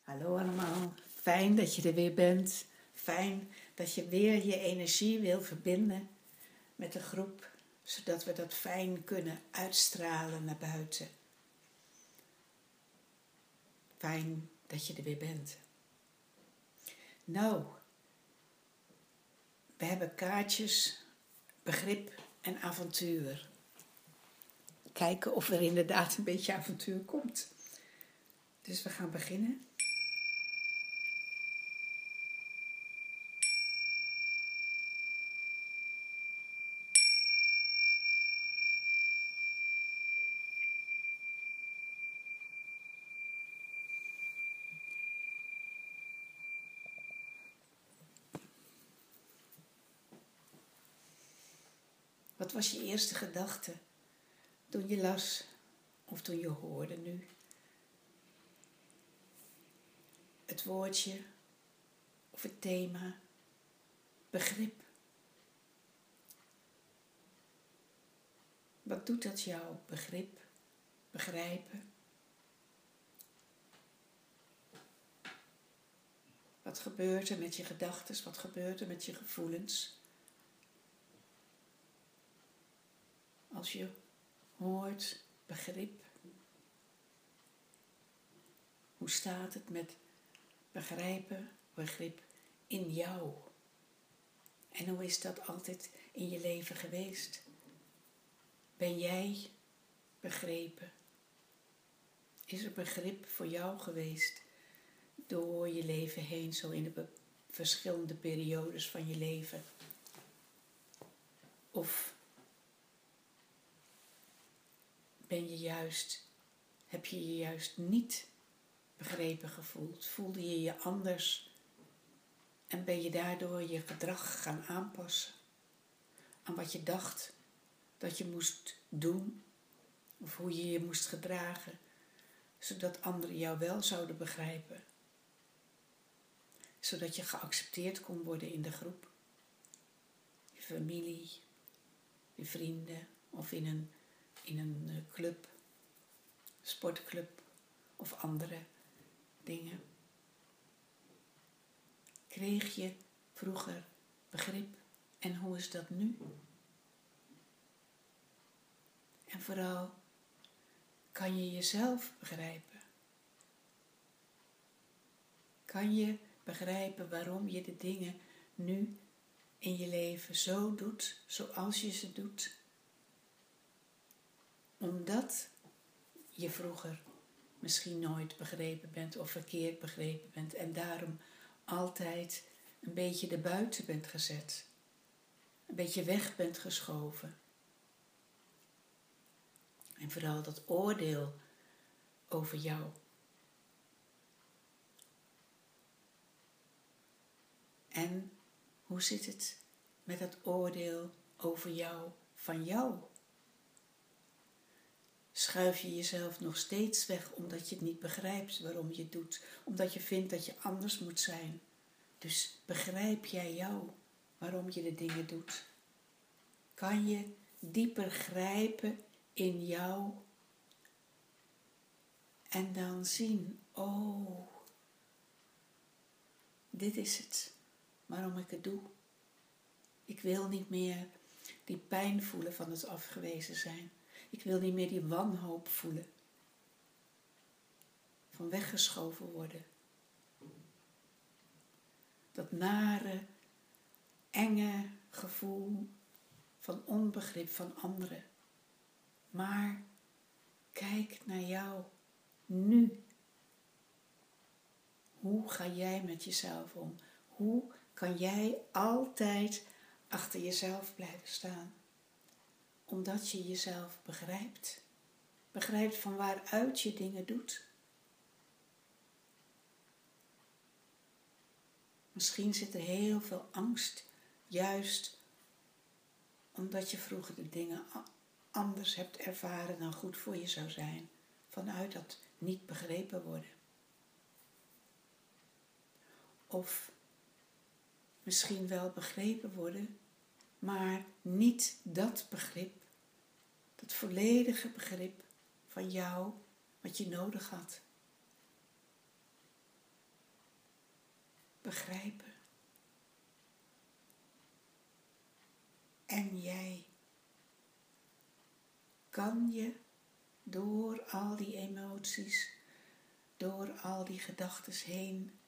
Hallo allemaal, fijn dat je er weer bent. Fijn dat je weer je energie wil verbinden met de groep, zodat we dat fijn kunnen uitstralen naar buiten. Fijn dat je er weer bent. Nou, we hebben kaartjes, begrip en avontuur. Kijken of er inderdaad een beetje avontuur komt. Dus we gaan beginnen. Wat was je eerste gedachte toen je las of toen je hoorde nu? Het woordje of het thema, begrip. Wat doet dat jou, begrip, begrijpen? Wat gebeurt er met je gedachten? Wat gebeurt er met je gevoelens? Als je hoort begrip. Hoe staat het met begrijpen, begrip in jou? En hoe is dat altijd in je leven geweest? Ben jij begrepen? Is er begrip voor jou geweest door je leven heen, zo in de verschillende periodes van je leven? Of heb je je juist niet begrepen gevoeld? Voelde je je anders en ben je daardoor je gedrag gaan aanpassen aan wat je dacht dat je moest doen of hoe je je moest gedragen, zodat anderen jou wel zouden begrijpen, zodat je geaccepteerd kon worden in de groep, je familie, je vrienden of in een club, sportclub of andere dingen. Kreeg je vroeger begrip en hoe is dat nu? En vooral, kan je jezelf begrijpen? Kan je begrijpen waarom je de dingen nu in je leven zo doet, zoals je ze doet? Omdat je vroeger misschien nooit begrepen bent of verkeerd begrepen bent en daarom altijd een beetje erbuiten bent gezet. Een beetje weg bent geschoven. En vooral dat oordeel over jou. En hoe zit het met dat oordeel over jou van jou? Schuif je jezelf nog steeds weg omdat je het niet begrijpt waarom je het doet. Omdat je vindt dat je anders moet zijn. Dus begrijp jij jou waarom je de dingen doet? Kan je dieper grijpen in jou en dan zien, oh, dit is het waarom ik het doe. Ik wil niet meer die pijn voelen van het afgewezen zijn. Ik wil niet meer die wanhoop voelen. Van weggeschoven worden. Dat nare, enge gevoel van onbegrip van anderen. Maar kijk naar jou nu. Hoe ga jij met jezelf om? Hoe kan jij altijd achter jezelf blijven staan? Omdat je jezelf begrijpt. Begrijpt van waaruit je dingen doet. Misschien zit er heel veel angst. Juist omdat je vroeger de dingen anders hebt ervaren dan goed voor je zou zijn. Vanuit dat niet begrepen worden. Of misschien wel begrepen worden, maar niet dat begrip. Dat volledige begrip van jou, wat je nodig had. begrijpen. En jij kan je door al die emoties, door al die gedachten heen,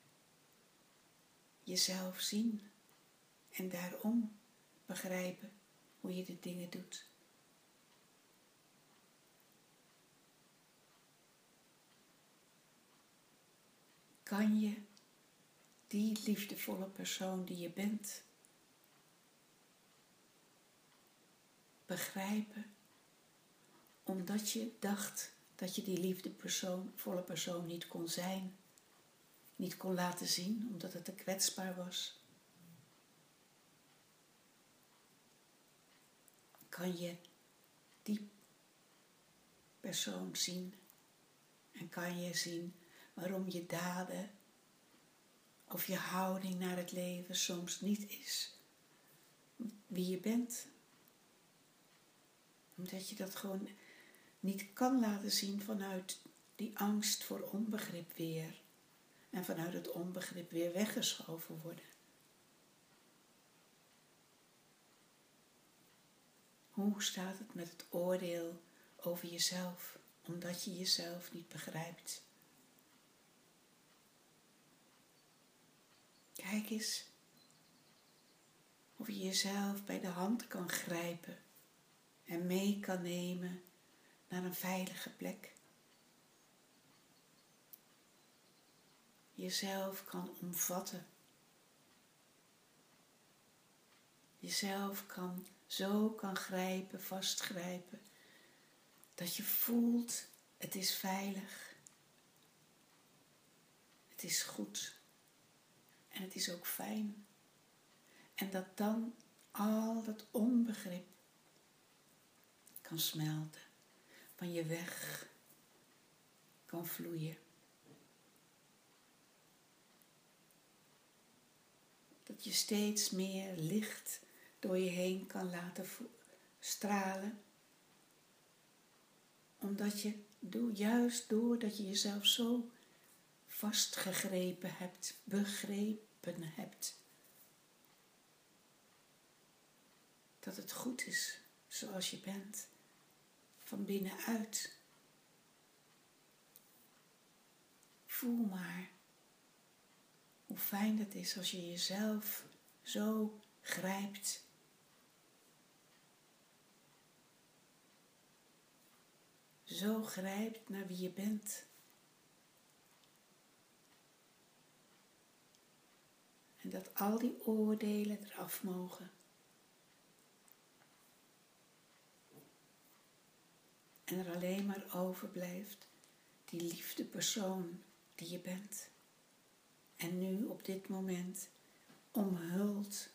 jezelf zien en daarom begrijpen hoe je de dingen doet. Kan je die liefdevolle persoon die je bent begrijpen, omdat je dacht dat je die liefdevolle persoon niet kon zijn, niet kon laten zien, omdat het te kwetsbaar was? Kan je die persoon zien en kan je zien waarom je daden of je houding naar het leven soms niet is wie je bent? Omdat je dat gewoon niet kan laten zien vanuit die angst voor onbegrip weer. En vanuit het onbegrip weer weggeschoven worden. Hoe staat het met het oordeel over jezelf, omdat je jezelf niet begrijpt? Kijk eens of je jezelf bij de hand kan grijpen en mee kan nemen naar een veilige plek. Jezelf kan omvatten. Jezelf kan grijpen, vastgrijpen. Dat je voelt, het is veilig. Het is goed. En het is ook fijn. En dat dan al dat onbegrip kan smelten. Van je weg kan vloeien. Dat je steeds meer licht door je heen kan laten stralen. Omdat je, juist doordat je jezelf zo vastgegrepen hebt, begrepen hebt. Dat het goed is zoals je bent, van binnenuit. Voel maar hoe fijn het is als je jezelf zo grijpt. Zo grijpt naar wie je bent. En dat al die oordelen eraf mogen. En er alleen maar overblijft die liefde persoon die je bent. En nu op dit moment omhuld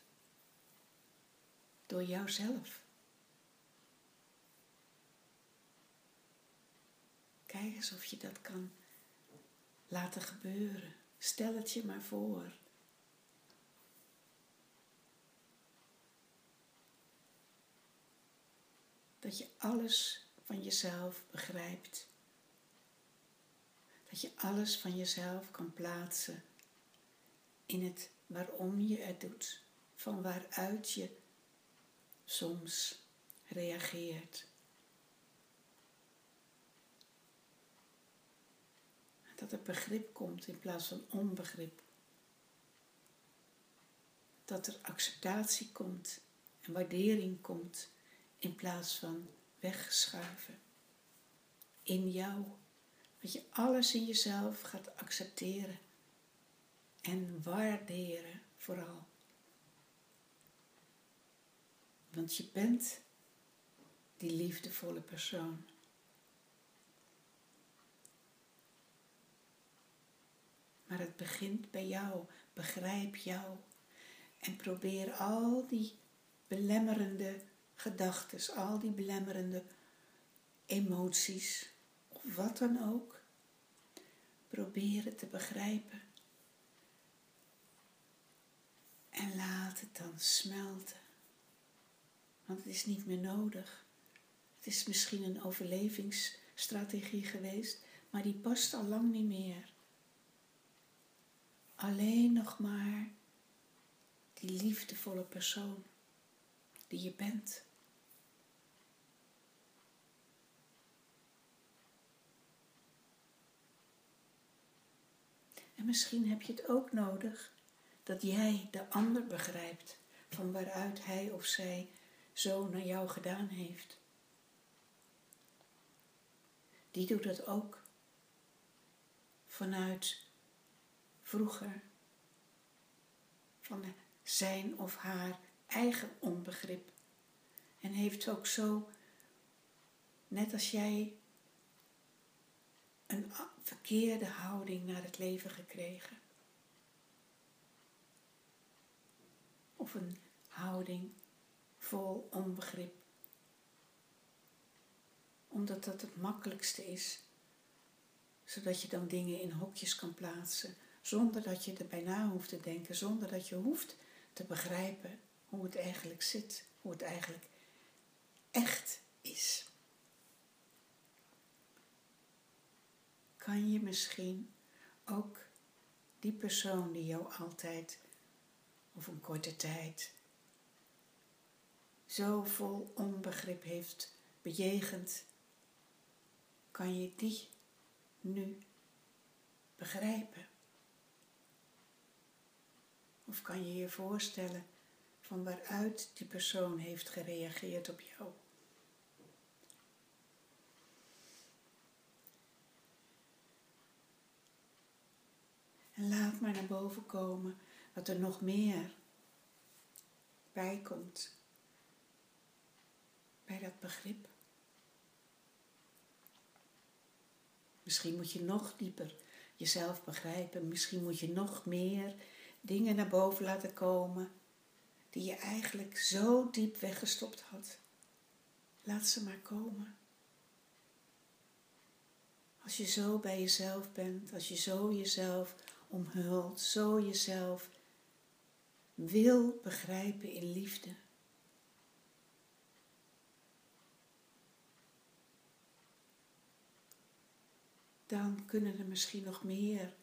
door jouzelf. Kijk eens of je dat kan laten gebeuren. Stel het je maar voor. Dat je alles van jezelf begrijpt. Dat je alles van jezelf kan plaatsen in het waarom je het doet. Van waaruit je soms reageert. Dat er begrip komt in plaats van onbegrip. Dat er acceptatie komt en waardering komt in plaats van weggeschuiven. In jou. Dat je alles in jezelf gaat accepteren. En waarderen vooral. Want je bent die liefdevolle persoon. Maar het begint bij jou. Begrijp jou. En probeer al die belemmerende gedachten, al die belemmerende emoties, of wat dan ook, probeer het te begrijpen. En laat het dan smelten. Want het is niet meer nodig. Het is misschien een overlevingsstrategie geweest, maar die past al lang niet meer. alleen nog maar die liefdevolle persoon die je bent. En misschien heb je het ook nodig dat jij de ander begrijpt van waaruit hij of zij zo naar jou gedaan heeft. Die doet dat ook vanuit vroeger, van zijn of haar eigen onbegrip. En heeft ook zo, net als jij, een verkeerde houding naar het leven gekregen. Of een houding vol onbegrip. Omdat dat het makkelijkste is. Zodat je dan dingen in hokjes kan plaatsen. Zonder dat je erbij na hoeft te denken. Zonder dat je hoeft te begrijpen hoe het eigenlijk zit. Hoe het eigenlijk echt is. Kan je misschien ook die persoon die jou altijd, of een korte tijd, zo vol onbegrip heeft bejegend, kan je die nu begrijpen? Of kan je je voorstellen van waaruit die persoon heeft gereageerd op jou? En laat maar naar boven komen wat er nog meer bij komt. Bij dat begrip. Misschien moet je nog dieper jezelf begrijpen. Misschien moet je nog meer dingen naar boven laten komen die je eigenlijk zo diep weggestopt had. Laat ze maar komen. Als je zo bij jezelf bent, als je zo jezelf omhult, zo jezelf wil begrijpen in liefde. Dan kunnen er misschien nog meer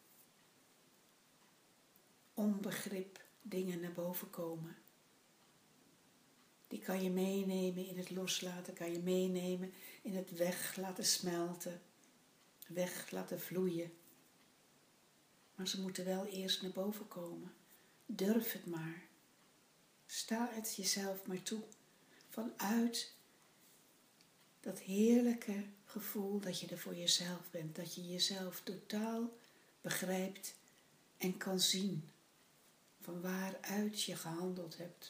onbegrip dingen naar boven komen. Die kan je meenemen in het loslaten, kan je meenemen in het weg laten smelten, weg laten vloeien. Maar ze moeten wel eerst naar boven komen. Durf het maar. Sta het jezelf maar toe. Vanuit dat heerlijke gevoel dat je er voor jezelf bent. Dat je jezelf totaal begrijpt en kan zien. Van waaruit je gehandeld hebt.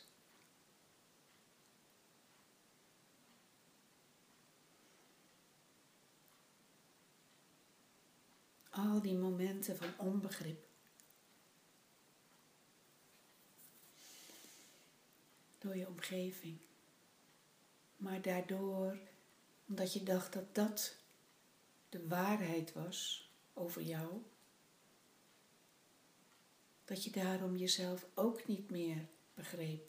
Al die momenten van onbegrip. Door je omgeving. Maar daardoor, omdat je dacht dat dat de waarheid was over jou, dat je daarom jezelf ook niet meer begreep.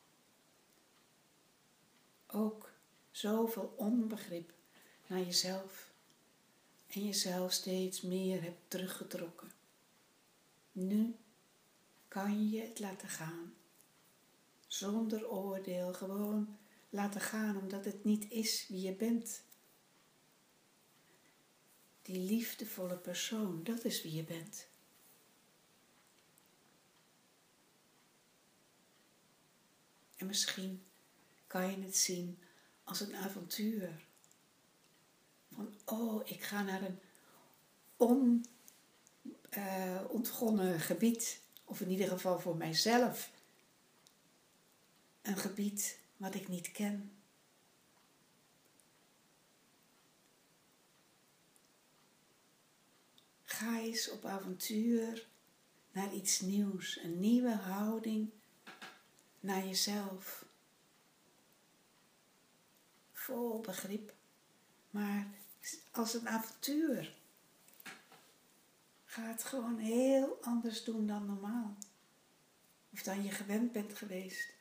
Ook zoveel onbegrip naar jezelf. En jezelf steeds meer hebt teruggetrokken. Nu kan je het laten gaan. Zonder oordeel, gewoon laten gaan omdat het niet is wie je bent. Die liefdevolle persoon, dat is wie je bent. En misschien kan je het zien als een avontuur. Van, oh, ik ga naar een onontgonnen gebied. Of in ieder geval voor mijzelf. Een gebied wat ik niet ken. Ga eens op avontuur naar iets nieuws. Een nieuwe houding naar jezelf. Vol begrip. Maar als een avontuur. Ga het gewoon heel anders doen dan normaal. Of dan je gewend bent geweest.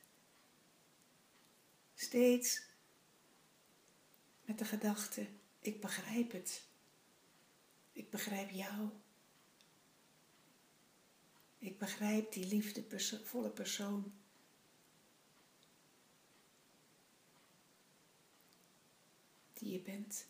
Steeds met de gedachte, ik begrijp het. Ik begrijp jou. Ik begrijp die liefdevolle persoon. Die je bent.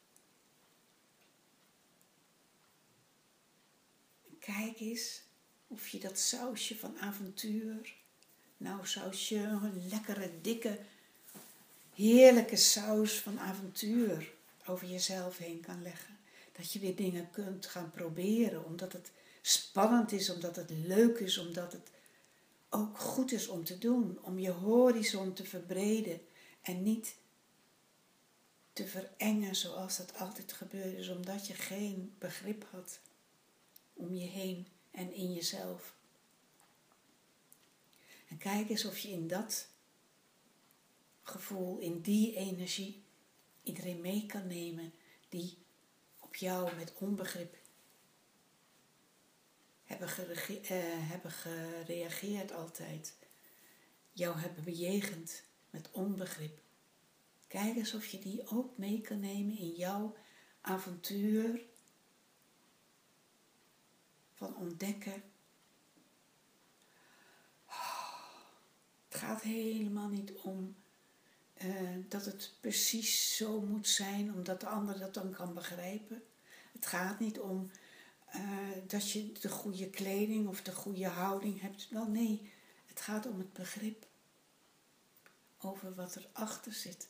En kijk eens of je dat sausje van avontuur, nou sausje, een lekkere, dikke, heerlijke saus van avontuur over jezelf heen kan leggen. Dat je weer dingen kunt gaan proberen, omdat het spannend is, omdat het leuk is, omdat het ook goed is om te doen. Om je horizon te verbreden en niet te verengen zoals dat altijd gebeurd is, omdat je geen begrip had om je heen en in jezelf. En kijk eens of je in dat gevoel, in die energie, iedereen mee kan nemen die op jou met onbegrip hebben gereageerd altijd. Jou hebben bejegend met onbegrip. Kijk eens of je die ook mee kan nemen in jouw avontuur van ontdekken. Het gaat helemaal niet om dat het precies zo moet zijn, omdat de ander dat dan kan begrijpen. Het gaat niet om dat je de goede kleding of de goede houding hebt. Wel nee, het gaat om het begrip over wat erachter zit.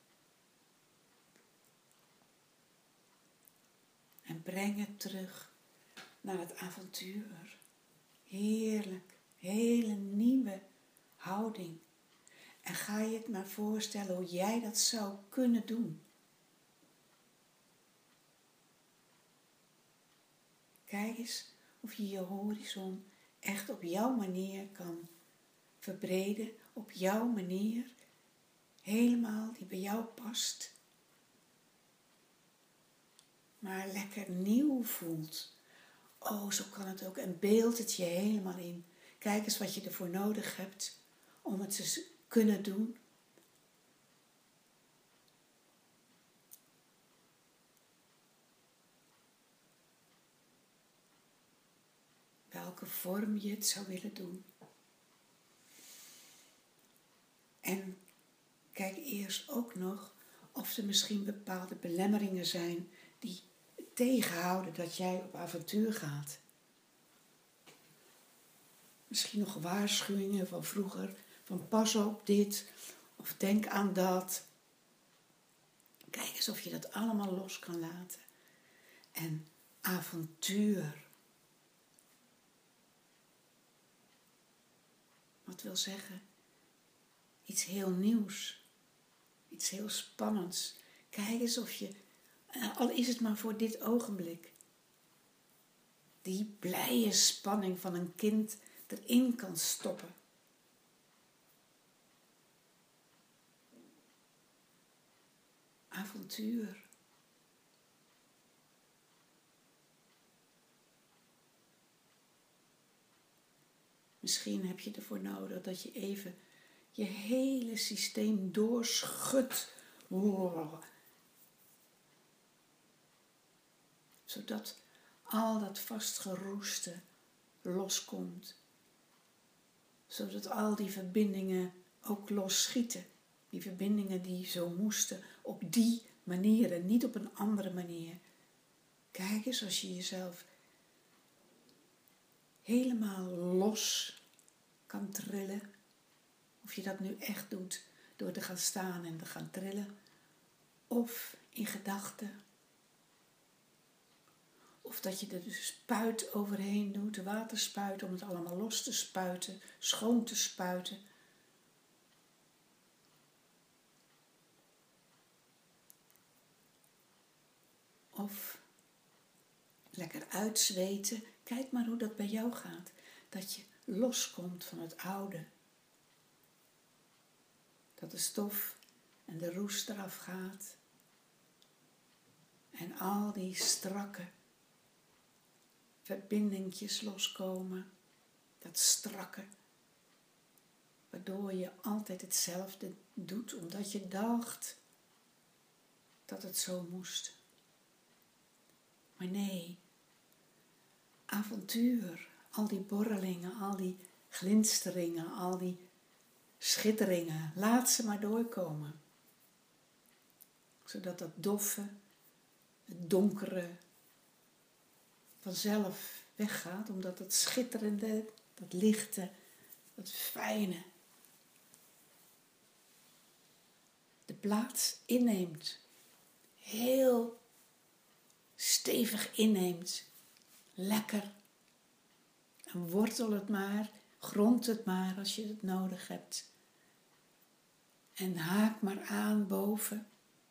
En breng het terug naar het avontuur. Heerlijk, hele nieuwe houding. En ga je het maar voorstellen hoe jij dat zou kunnen doen. Kijk eens of je je horizon echt op jouw manier kan verbreden. Op jouw manier. Helemaal die bij jou past. Maar lekker nieuw voelt. Oh, zo kan het ook. En beeld het je helemaal in. Kijk eens wat je ervoor nodig hebt om het te kunnen doen. Welke vorm je het zou willen doen. En kijk eerst ook nog of er misschien bepaalde belemmeringen zijn die tegenhouden dat jij op avontuur gaat. Misschien nog waarschuwingen van vroeger, van pas op dit of denk aan dat. Kijk eens of je dat allemaal los kan laten. En avontuur. Wat wil zeggen? Iets heel nieuws. Iets heel spannends. Kijk eens of je, al is het maar voor dit ogenblik, die blije spanning van een kind erin kan stoppen. Avontuur. Misschien heb je ervoor nodig dat je even je hele systeem doorschudt. Zodat al dat vastgeroeste loskomt. Zodat al die verbindingen ook losschieten. Die verbindingen die zo moesten op die manier en niet op een andere manier. Kijk eens als je jezelf helemaal los kan trillen. Of je dat nu echt doet door te gaan staan en te gaan trillen. Of in gedachten. Of dat je er de spuit overheen doet, de waterspuit, om het allemaal los te spuiten, schoon te spuiten. Of lekker uitzweten. Kijk maar hoe dat bij jou gaat. Dat je loskomt van het oude. Dat de stof en de roest eraf gaat. En al die strakke verbindingjes loskomen. Dat strakke. Waardoor je altijd hetzelfde doet. Omdat je dacht dat het zo moest. Maar nee. Avontuur. al die borrelingen, al die glinsteringen, al die schitteringen, laat ze maar doorkomen. Zodat dat doffe, het donkere vanzelf weggaat, omdat het schitterende, dat lichte, dat fijne de plaats inneemt. Heel stevig inneemt. Lekker. En wortel het maar, grond het maar als je het nodig hebt. En haak maar aan boven.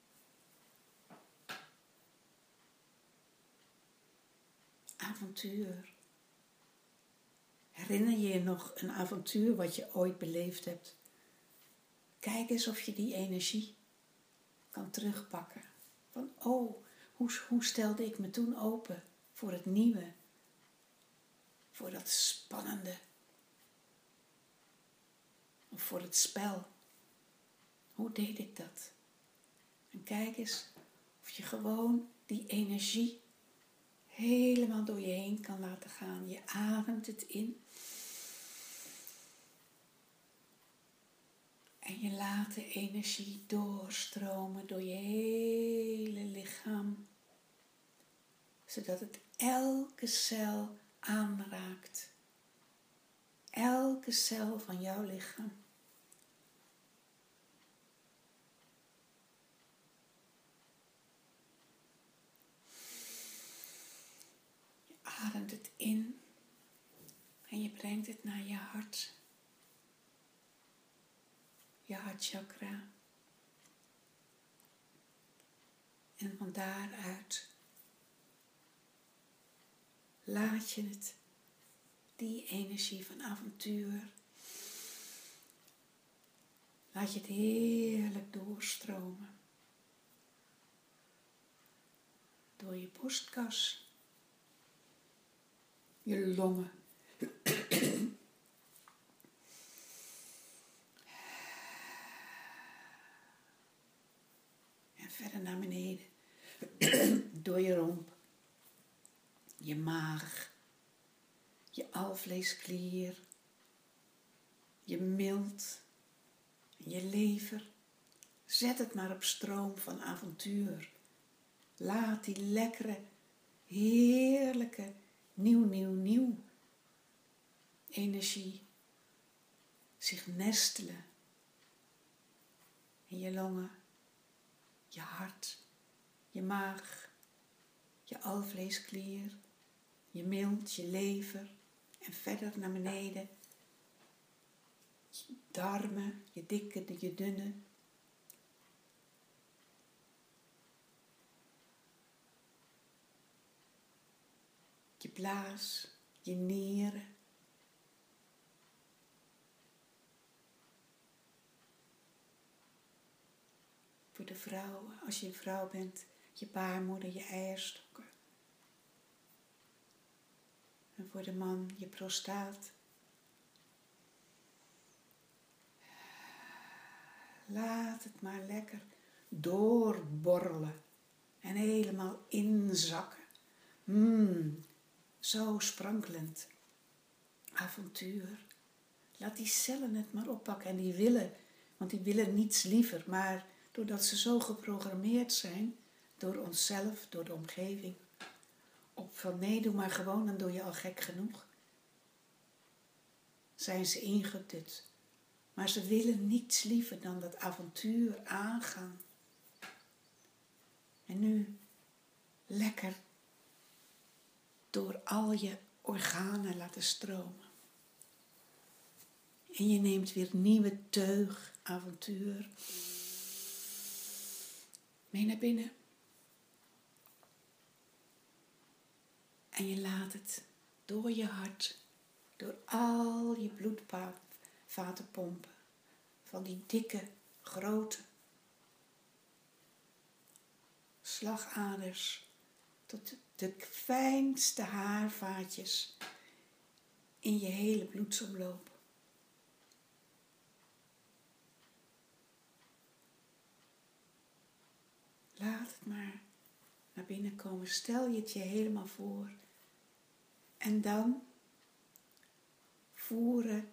Avontuur. Herinner je je nog een avontuur wat je ooit beleefd hebt? Kijk eens of je die energie kan terugpakken. Van, hoe stelde ik me toen open voor het nieuwe? Voor dat spannende. Of voor het spel. Hoe deed ik dat? En kijk eens of je gewoon die energie helemaal door je heen kan laten gaan. Je ademt het in. En je laat de energie doorstromen door je hele lichaam. Zodat het elke cel aanraakt. Elke cel van jouw lichaam. Je ademt het in. En je brengt het naar je hart. Je hartchakra. En van daaruit laat je het, die energie van avontuur, laat je het heerlijk doorstromen. Door je borstkas, je longen. En verder naar beneden. Door je romp. Je maag. Je alvleesklier. Je milt. Je lever. Zet het maar op stroom van avontuur. Laat die lekkere, heerlijke, nieuw energie zich nestelen in je longen, je hart, je maag, je alvleesklier, je milt, je lever en verder naar beneden. Je darmen, je dikke, je dunne. Je blaas, je nieren. Voor de vrouwen, als je een vrouw bent, je baarmoeder, je eierstokken. En voor de man, je prostaat. Laat het maar lekker doorborrelen en helemaal inzakken. Zo sprankelend. Avontuur. Laat die cellen het maar oppakken en die willen, want die willen niets liever, maar doordat ze zo geprogrammeerd zijn, door onszelf, door de omgeving, op van nee, doe maar gewoon, dan doe je al gek genoeg, zijn ze ingedut. Maar ze willen niets liever dan dat avontuur aangaan. En nu lekker door al je organen laten stromen. En je neemt weer nieuwe teug, avontuur, mee naar binnen. En je laat het door je hart, door al je bloedvaten pompen. Van die dikke, grote slagaders tot de fijnste haarvaatjes in je hele bloedsomloop. Laat het maar naar binnen komen. Stel je het je helemaal voor. En dan voeren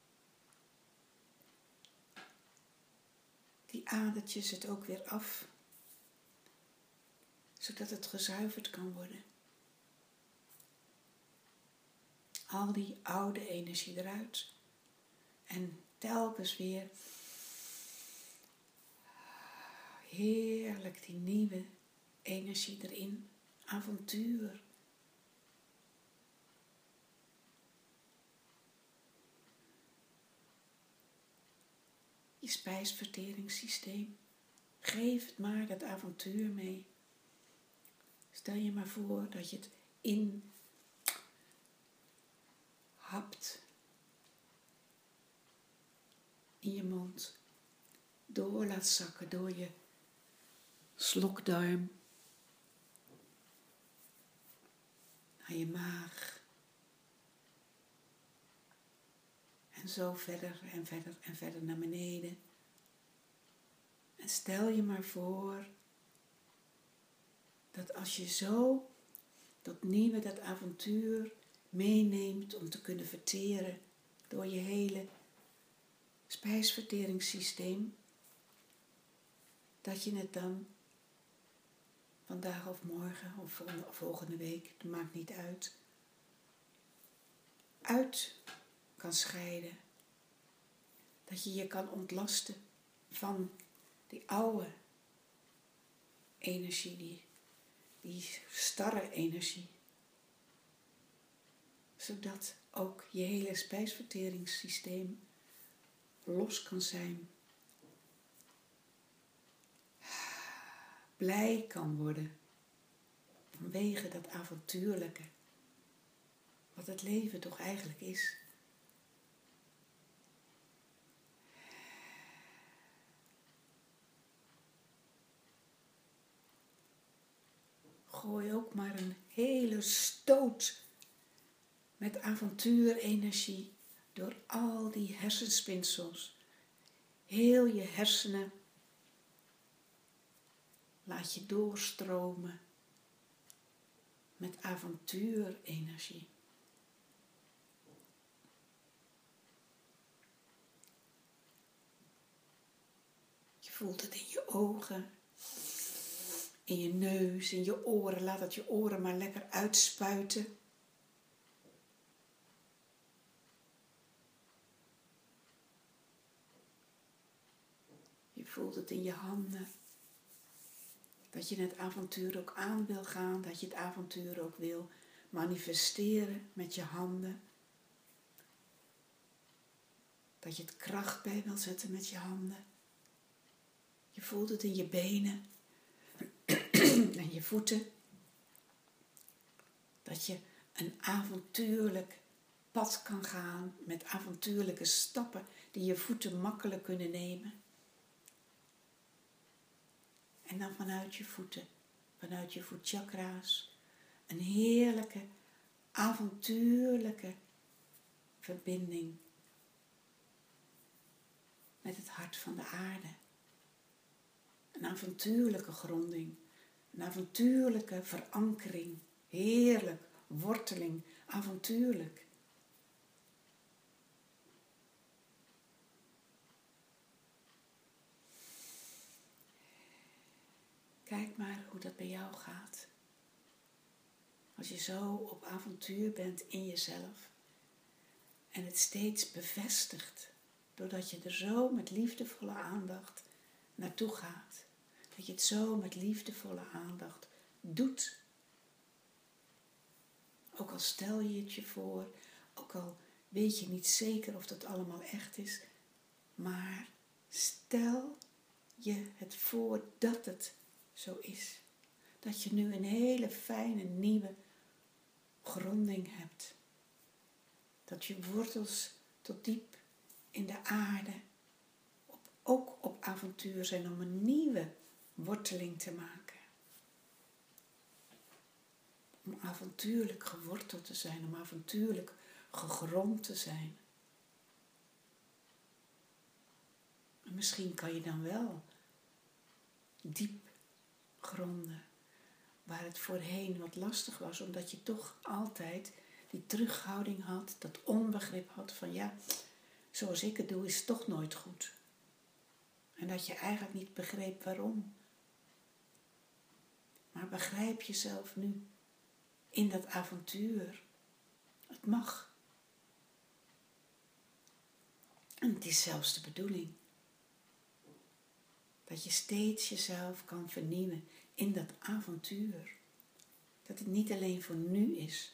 die adertjes het ook weer af, zodat het gezuiverd kan worden. Al die oude energie eruit en telkens weer heerlijk die nieuwe energie erin. Avontuur. Je spijsverteringssysteem. Geef het maar dat avontuur mee. Stel je maar voor dat je het inhapt in je mond. Door laat zakken door je slokdarm. Naar je maag. En zo verder en verder en verder naar beneden. En stel je maar voor dat als je zo dat nieuwe, dat avontuur meeneemt om te kunnen verteren door je hele spijsverteringssysteem, dat je het dan vandaag of morgen of volgende week, dat maakt niet uit kan scheiden. Dat je je kan ontlasten van die oude energie, die starre energie. Zodat ook je hele spijsverteringssysteem los kan zijn. Blij kan worden vanwege dat avontuurlijke. Wat het leven toch eigenlijk is. Gooi ook maar een hele stoot met avontuurenergie door al die hersenspinsels. Heel je hersenen laat je doorstromen met avontuurenergie. Je voelt het in je ogen, in je neus, in je oren. Laat het je oren maar lekker uitspuiten. Je voelt het in je handen. Dat je het avontuur ook aan wil gaan. Dat je het avontuur ook wil manifesteren met je handen. Dat je het kracht bij wil zetten met je handen. Je voelt het in je benen en je voeten. Dat je een avontuurlijk pad kan gaan met avontuurlijke stappen die je voeten makkelijk kunnen nemen. En dan vanuit je voeten, vanuit je voetchakra's, een heerlijke, avontuurlijke verbinding met het hart van de aarde. Een avontuurlijke gronding, een avontuurlijke verankering, heerlijk, worteling, avontuurlijk. Kijk maar hoe dat bij jou gaat. Als je zo op avontuur bent in jezelf en het steeds bevestigt, doordat je er zo met liefdevolle aandacht naartoe gaat. Dat je het zo met liefdevolle aandacht doet. Ook al stel je het je voor, ook al weet je niet zeker of dat allemaal echt is, maar stel je het voor dat het zo is. Dat je nu een hele fijne nieuwe gronding hebt. Dat je wortels tot diep in de aarde ook op avontuur zijn om een nieuwe worteling te maken. Om avontuurlijk geworteld te zijn, om avontuurlijk gegrond te zijn. En misschien kan je dan wel diep gronden, waar het voorheen wat lastig was, omdat je toch altijd die terughouding had, dat onbegrip had van ja, zoals ik het doe is het toch nooit goed. En dat je eigenlijk niet begreep waarom. Maar begrijp jezelf nu in dat avontuur. Het mag. En het is zelfs de bedoeling. Dat je steeds jezelf kan vernieuwen in dat avontuur. Dat het niet alleen voor nu is.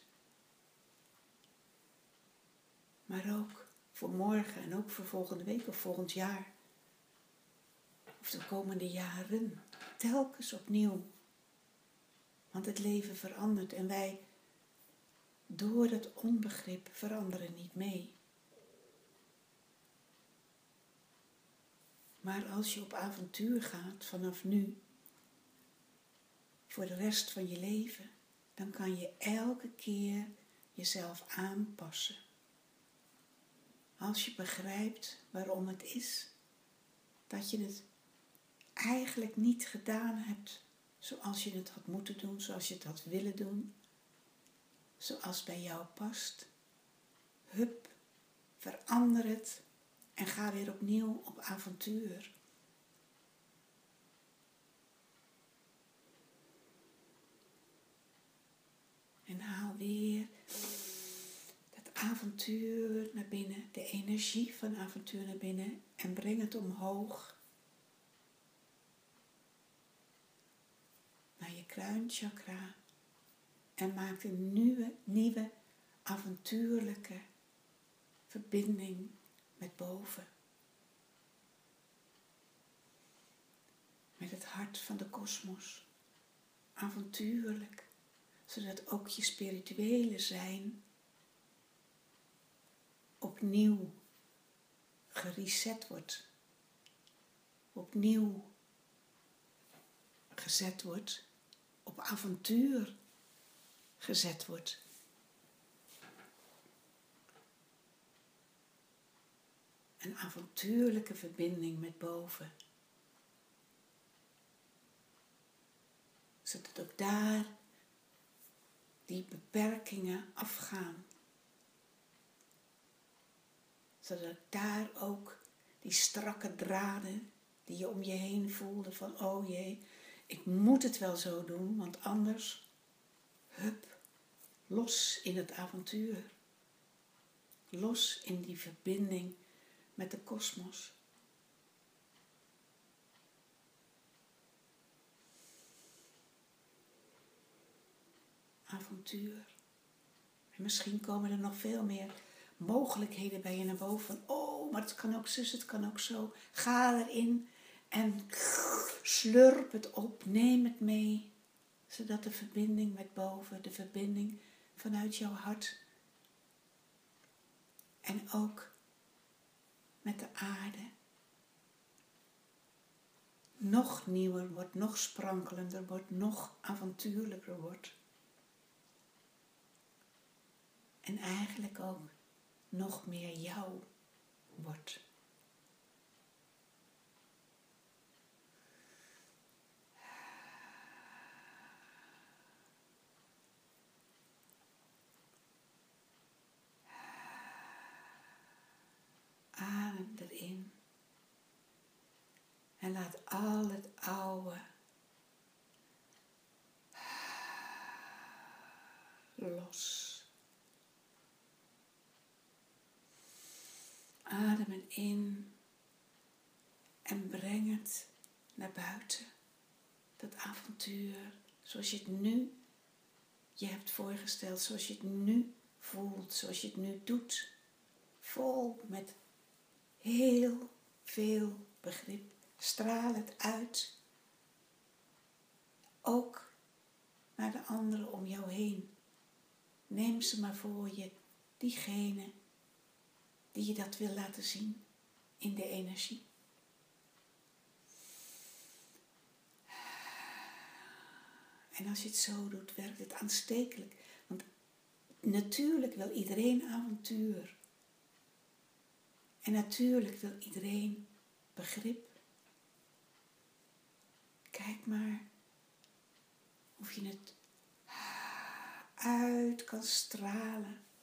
Maar ook voor morgen en ook voor volgende week of volgend jaar. Of de komende jaren. Telkens opnieuw. Want het leven verandert en wij door het onbegrip veranderen niet mee. Maar als je op avontuur gaat vanaf nu, voor de rest van je leven, dan kan je elke keer jezelf aanpassen. Als je begrijpt waarom het is dat je het eigenlijk niet gedaan hebt zoals je het had moeten doen, zoals je het had willen doen, zoals bij jou past. Hup, verander het en ga weer opnieuw op avontuur. En haal weer dat avontuur naar binnen, de energie van avontuur naar binnen en breng het omhoog naar je kruinchakra en maak een nieuwe avontuurlijke verbinding met boven. Met het hart van de kosmos. Avontuurlijk. Zodat ook je spirituele zijn opnieuw gereset wordt. Opnieuw gezet wordt. Op avontuur gezet wordt. Een avontuurlijke verbinding met boven. Zodat ook daar die beperkingen afgaan. Zodat daar ook die strakke draden die je om je heen voelde van oh jee, ik moet het wel zo doen, want anders, hup, los in het avontuur. Los in die verbinding met de kosmos. Avontuur. En misschien komen er nog veel meer mogelijkheden bij je naar boven. Van, oh, maar het kan ook zus, het kan ook zo. Ga erin en slurp het op. Neem het mee. Zodat de verbinding met boven, de verbinding vanuit jouw hart. En ook met de aarde. Nog nieuwer wordt, nog sprankelender wordt, nog avontuurlijker wordt. En eigenlijk ook nog meer jou wordt. Adem erin. En laat al het oude los. Adem het in en breng het naar buiten. Dat avontuur zoals je het nu je hebt voorgesteld, zoals je het nu voelt, zoals je het nu doet. Vol met heel veel begrip. Straal het uit. Ook naar de anderen om jou heen. Neem ze maar voor je, diegene die je dat wil laten zien in de energie. En als je het zo doet, werkt het aanstekelijk. Want natuurlijk wil iedereen avontuur. En natuurlijk wil iedereen begrip. Kijk maar of je het uit kan stralen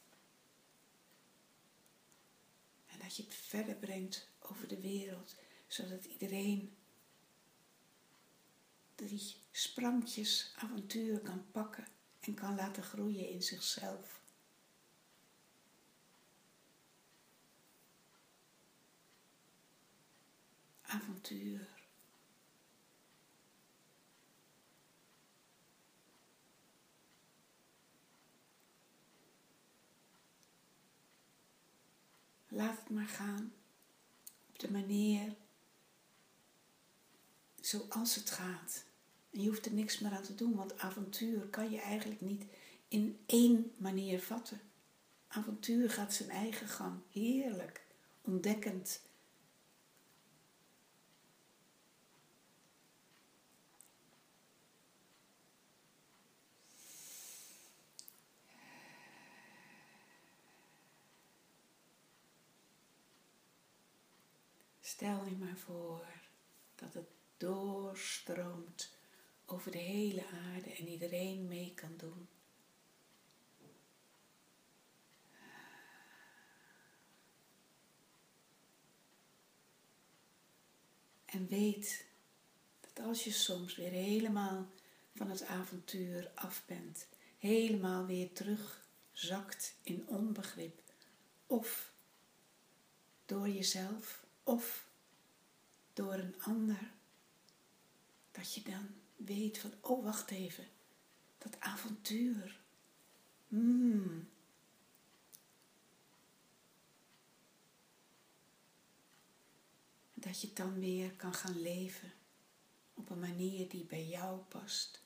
Dat je het verder brengt over de wereld, zodat iedereen die sprankjes avontuur kan pakken en kan laten groeien in zichzelf. Avontuur. Laat het maar gaan op de manier zoals het gaat. En je hoeft er niks meer aan te doen, want avontuur kan je eigenlijk niet in één manier vatten. Avontuur gaat zijn eigen gang, heerlijk, ontdekkend. Stel je maar voor dat het doorstroomt over de hele aarde en iedereen mee kan doen. En weet dat als je soms weer helemaal van het avontuur af bent, helemaal weer terugzakt in onbegrip, of door jezelf, of door een ander, dat je dan weet van, oh wacht even, dat avontuur, dat je het dan weer kan gaan leven op een manier die bij jou past.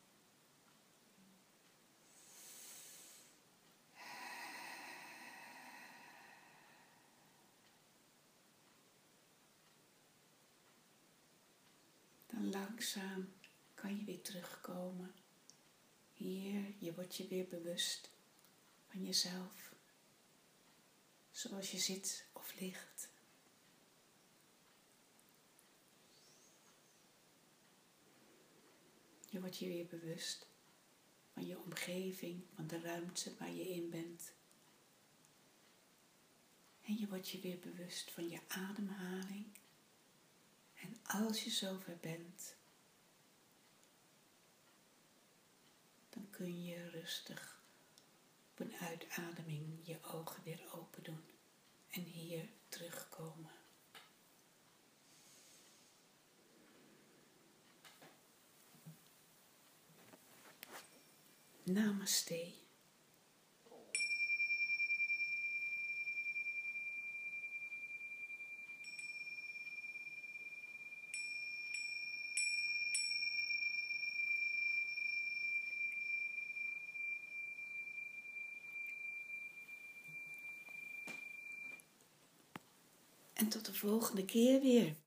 Dan langzaam kan je weer terugkomen. Hier, je wordt je weer bewust van jezelf. Zoals je zit of ligt. Je wordt je weer bewust van je omgeving, van de ruimte waar je in bent. En je wordt je weer bewust van je ademhaling. En als je zover bent, dan kun je rustig op een uitademing je ogen weer open doen en hier terugkomen. Namaste. En tot de volgende keer weer.